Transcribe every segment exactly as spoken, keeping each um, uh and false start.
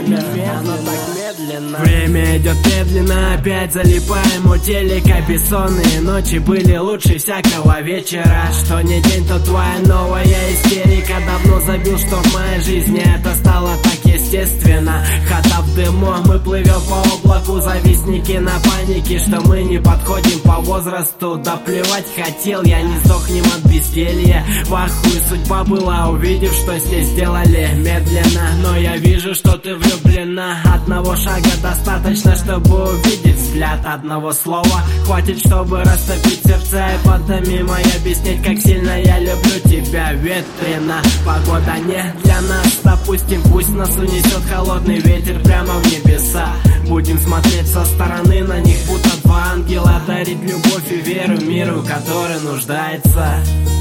время, оно так медленно. Время идет медленно, опять залипаем у телека. Бессонные ночи были лучше всякого вечера. Что не день, то твоя новая истерика. Давно забил, что в моей жизни это стало так естественно. Хата в дыму, мы плывем по облаку. Завистники на панике, что мы не подходим по возрасту. Да плевать хотел, я не сдохнем от безделья. В ахуе судьба была, увидев, что с ней сделали медленно. Но я вижу, что ты влюблена. Одного шага достаточно, чтобы увидеть взгляд. Одного слова хватит, чтобы растопить сердца и подомимо и объяснить, как сильно я люблю тебя. Ветрено, погода не для нас. Допустим, пусть нас унесет холодный ветер прямо в небеса. Будем смотреть со стороны на них, будто два ангела. Дарить любовь и веру миру, который нуждается.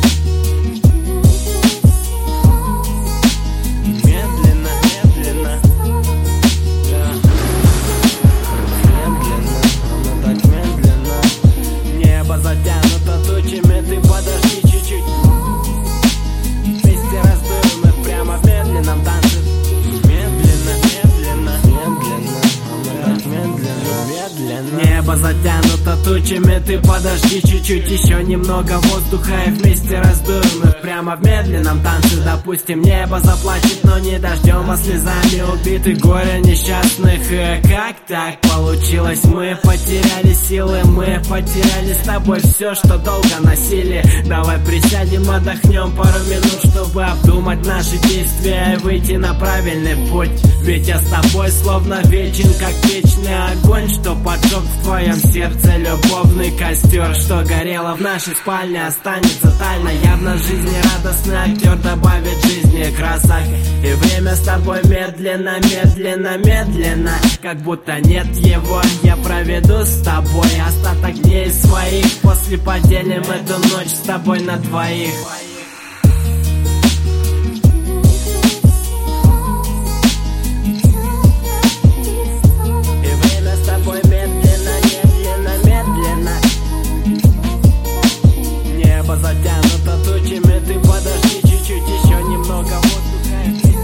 Медленно, медленно, да. Медленно, оно так медленно. Небо затянуто тучами, ты подожди чуть-чуть. Вместе раздуем их прямо в медленном танце. Медленно, медленно, медленно, оно так медленно, медленно. Небо затянуто тучами, ты подожди чуть-чуть. Еще немного воздуха и вместе раздуем их прямо в медленном танце. Допустим, небо заплачет, но не дождем, а слезами убитых горя несчастных. И как так получилось? Мы потеряли силы, мы потеряли с тобой все, что долго носили. Давай присядем, отдохнем пару минут, чтобы обдумать наши действия и выйти на правильный путь. Ведь я с тобой словно вечен, как вечный огонь, что поджег в твоем сердце любовный костер. Что горело в нашей спальне, останется тайна. Явно в жизни радостный актер добавит жизни красок. И время с тобой медленно, медленно, медленно, как будто нет его. Я проведу с тобой остаток дней своих. После поделим эту ночь с тобой на двоих. Затянуто тучами, ты подожди чуть-чуть, еще немного воздуха.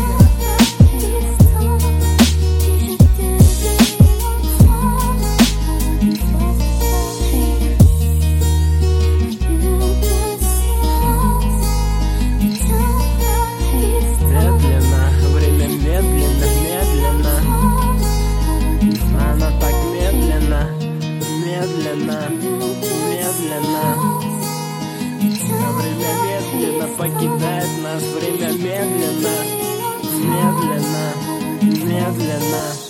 Медленно, время медленно, медленно. Оно так медленно, медленно, медленно. Время медленно покидает нас, время медленно, медленно, медленно.